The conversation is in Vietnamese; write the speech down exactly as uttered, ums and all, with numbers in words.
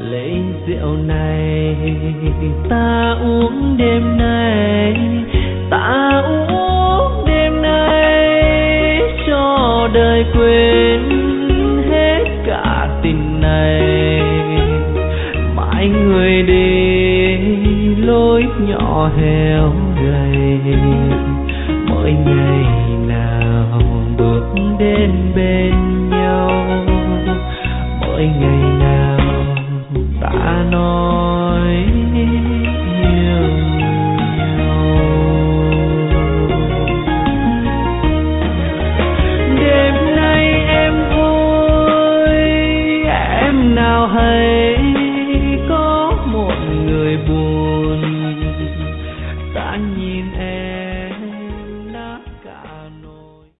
lấy rượu này ta uống đêm nay, ta uống đêm nay cho đời quên hết cả tình này. Mãi người đi lối nhỏ heo gầy, mỗi ngày nào bước đến bên nhau, mỗi ngày nào ta nói yêu nhau. Đêm nay em vui, em nào hay